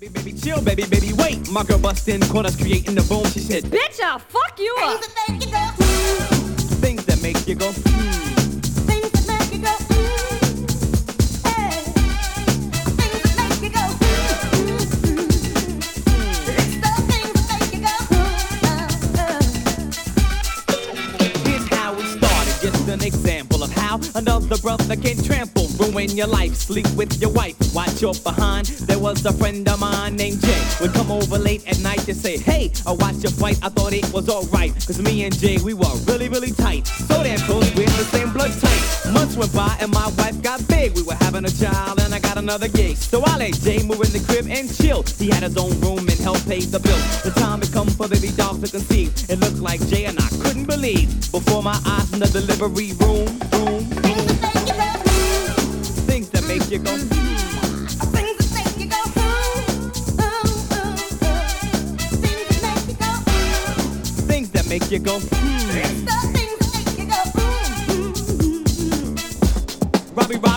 Baby, chill, baby, wait. My girl bust in, caught us creating the boom. She said, Bitch, I'll fuck you up. Things that make you go, Things that make you go, hey. Things that make you go, It's the things that make you go, Here's how it started, just an example of how another brother can trample, ruin your life, sleep with your wife, watch your behind. There was a friend of mine named Jay, would come over late at night to say, hey, I watched your fight, I thought it was alright, cause me and Jay, we were really tight, so damn close, we're the same blood type. Months went by and my wife got big, we were having a child and I got another gig, so I let Jay move in the crib and chill. He had his own room and helped pay the bill. The time had come for baby dog to conceive, it looked like Jay and I couldn't believe, before my eyes in the delivery room, things that make you go, Things that make you go, things that make you go, It's the things that make you go, Robbie